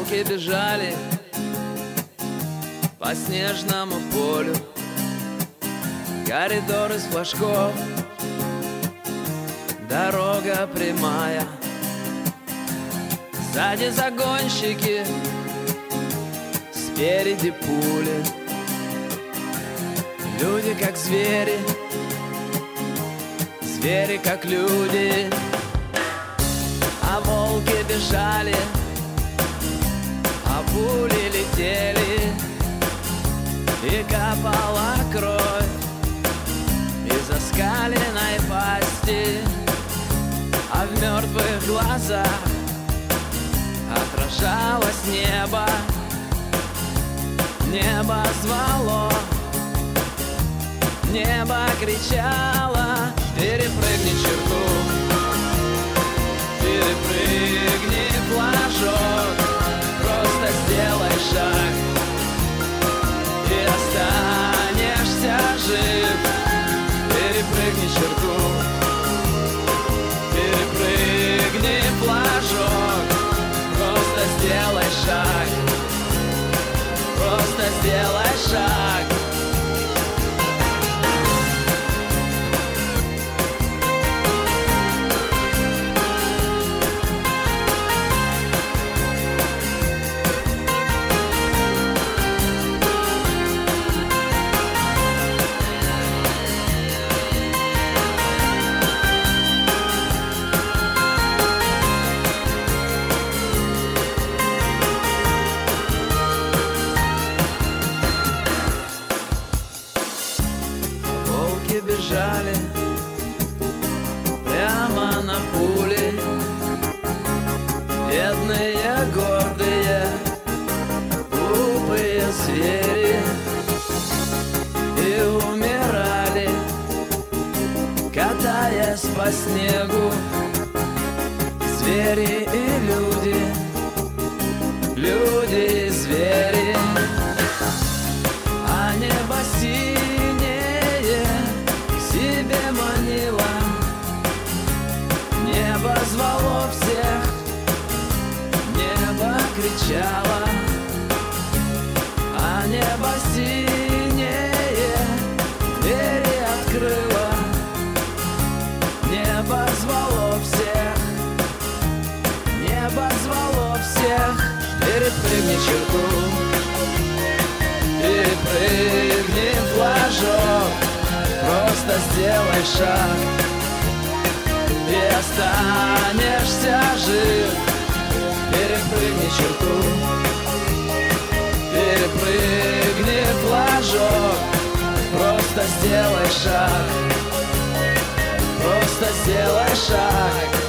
волки бежали по снежному полю, коридор из флажков, дорога прямая. Сзади загонщики, спереди пули. Люди как звери, звери как люди. А волки бежали, а пули летели, и капала кровь из оскаленной пасти, а в мертвых глазах отражалось небо. Небо звало, небо кричало: перепрыгни черту, перепрыгни флажок, просто сделай шаг и останешься жив. Перепрыгни черту, перепрыгни флажок, просто сделай шаг, просто сделай шаг. Бежали прямо на пули, бедные, гордые, глупые звери, и умирали, катаясь по снегу. Звери и люди, люди и звери, а небо синее себе манило. Небо звало всех, небо кричало, а небо синее двери открыло. Небо звало всех, небо звало всех. Перепрыгни черту, перепрыгни флажок, просто сделай шаг и останешься жив. Перепрыгни черту, перепрыгни флажок, просто сделай шаг, просто сделай шаг.